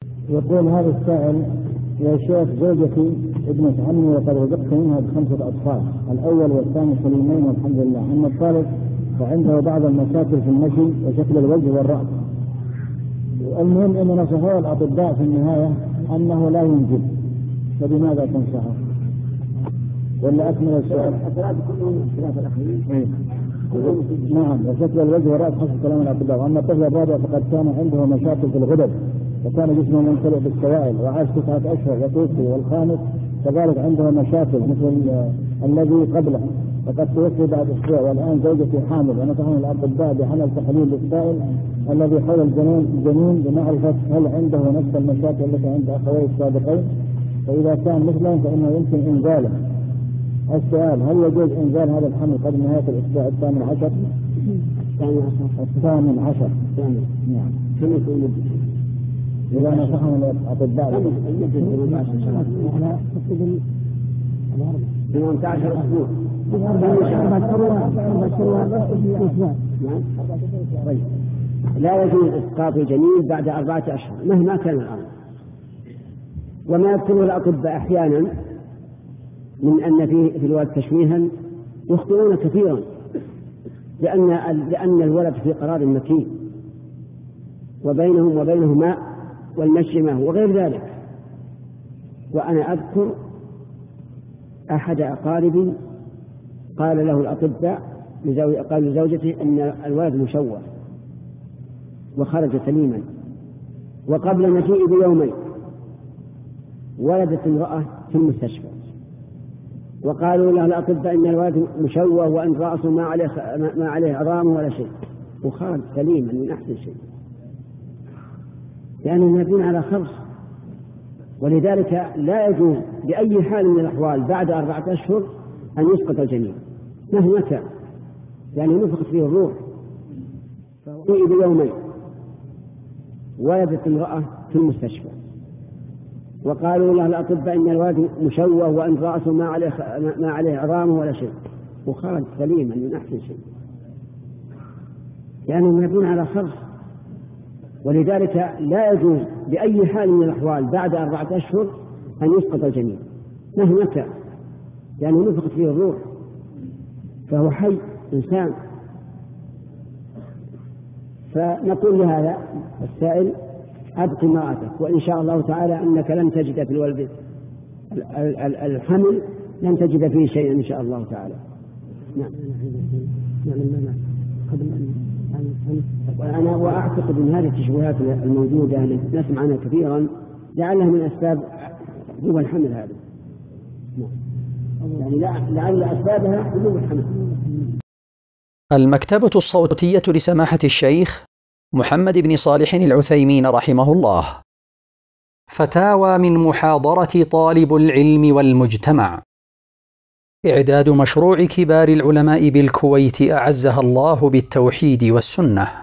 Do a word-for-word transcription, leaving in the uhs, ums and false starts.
يقول هذا السائل: يا شيخ، زوجتي ابنة عمي وقد رزقت منها بخمسة أطفال، الأول والثاني سليمين والحمد لله، أما الثالث فعنده بعض المشاكل في المشي وشكل الوجه والرأس. المهم أن نصحه الأطباء في النهاية أنه لا ينجب، فبماذا تنصحه؟ ولا أكمل السؤال؟ الثلاثة كلهم اختلاف الأخير. نعم، وشكل الوجه والرأس حسب كلام الأطباء. وأما الطفل الرابع فقد كان عنده مشاكل في الغدد وكان جسمه ممتلئ بالسوائل وعاش تسعة أشهر وتوفي، والخامس كذلك عنده مشاكل مثل الذي قبله وقد توفي بعد أسبوع، والآن زوجتي حامل، ونصحنا الأطباء بعمل تحليل للسائل الذي حول الجنين الجنين لمعرفة هل عنده نفس المشاكل التي عند أخويه السابقين، فإذا كان مثلهم فإنه يمكن إنزاله. السؤال: هل يجوز إنزال هذا الحمل قبل نهاية الأسبوع الثامن عشر؟ الثامن عشر. نعم. إذا نصحنا الأطباء ثمانية عشر أسبوع. لا يجوز إسقاط الجنين بعد أربعة أشهر مهما كان الأمر. وما يذكره الأطباء أحيانا من أن فيه في الولد تشويها يخطئون كثيرا، لأن لأن الولد في قرار مكين وبينهم وبينه ماء والمشيمة وغير ذلك. وأنا أذكر أحد أقاربي قال له الأطباء قال لزوجته أن الولد مشوه وخرج سليما، وقبل مجيئه بيومين ولدت امرأة في المستشفى وقالوا له الأطباء إن الولد مشوه وأن رأسه ما عليه ما عليه عظام ولا شيء، وخرج سليما من أحسن شيء، لأنهم يبنون على خرص. ولذلك لا يجوز بأي حال من الأحوال بعد أربعة أشهر أن يسقط الجنين مهما كان، يعني نفخت فيه الروح. فوقي بيومين ولدت امرأة في المستشفى وقالوا له الأطباء إن الولد مشوه وأن رأسه ما عليه ما عليه عظام ولا شيء، وخرج سليما من أحسن شيء، لأنهم يبنون على خرص. ولذلك لا يجوز بأي حال من الأحوال بعد أربعة أشهر أن يسقط الجنين مهما كان، يعني نفخت فيه الروح، فهو حي إنسان. فنقول لهذا السائل: أبقي امرأتك، وإن شاء الله تعالى أنك لن تجد في الولد الحمل لن تجد فيه شيئا إن شاء الله تعالى. نعم. وأنا وأعتقد أن هذه التشويهات الموجودة التي نسمع عنها كثيرا لعلها من أسباب هو الحمل هذا، يعني لعل أسبابها حلول الحمل. المكتبة الصوتية لسماحة الشيخ محمد بن صالح العثيمين رحمه الله. فتاوى من محاضرة طالب العلم والمجتمع. إعداد مشروع كبار العلماء بالكويت أعزها الله بالتوحيد والسنة.